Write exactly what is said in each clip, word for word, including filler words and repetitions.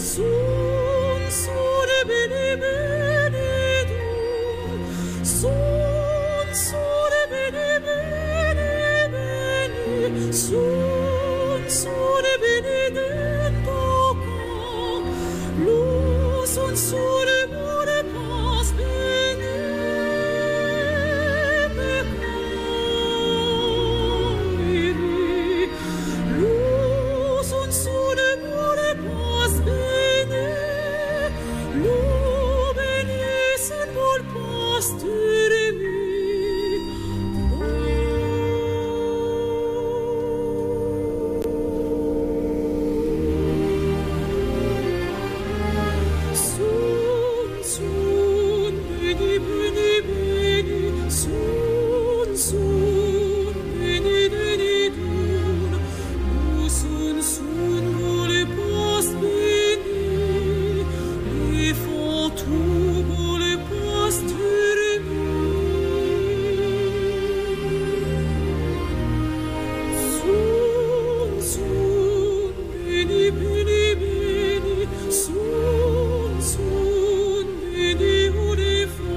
Sun, sole, bene, benedum. Sun, sole, bene, bene, bene. Sun, sole, benedetto qua. Luz, un sole, amore, paz, bene, peccari. Luz, un sole, amore, paz, bene. Lubenis in vol pastere mi. Sun, sun, bene, bene, bene. Sun, sun, bene, benedum. Sun, sun, vole pas bene. E fa tu vole pastere mi. Sun, sun, bene, bene, bene. Sun, sun, bene, ore fa.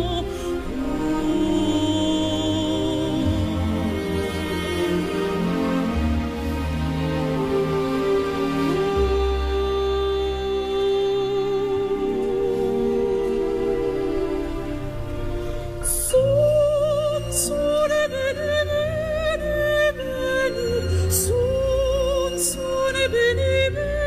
Sun, sole, bene, bene, bene. Sun, sole, bene, bene.